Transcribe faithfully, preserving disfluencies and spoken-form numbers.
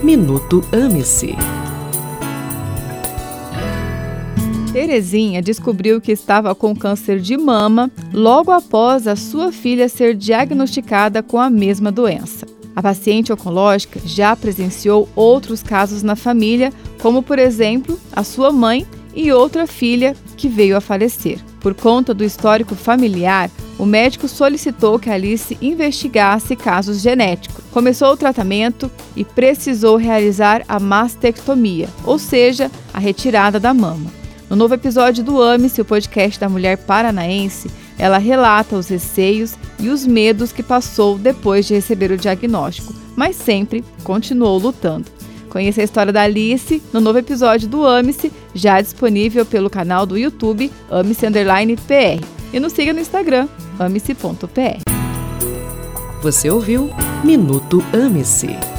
Minuto Ame-se. Terezinha descobriu que estava com câncer de mama logo após a sua filha ser diagnosticada com a mesma doença. A paciente oncológica já presenciou outros casos na família, como, por exemplo, a sua mãe e outra filha que veio a falecer. Por conta do histórico familiar, o médico solicitou que Alice investigasse casos genéticos. Começou o tratamento e precisou realizar a mastectomia, ou seja, a retirada da mama. No novo episódio do Ame-se, o podcast da mulher paranaense, ela relata os receios e os medos que passou depois de receber o diagnóstico, mas sempre continuou lutando. Conheça a história da Alice no novo episódio do Ame-se, já disponível pelo canal do YouTube Ame-se underline P R. E nos siga no Instagram, ame se ponto p r. Você ouviu Minuto Ame-se.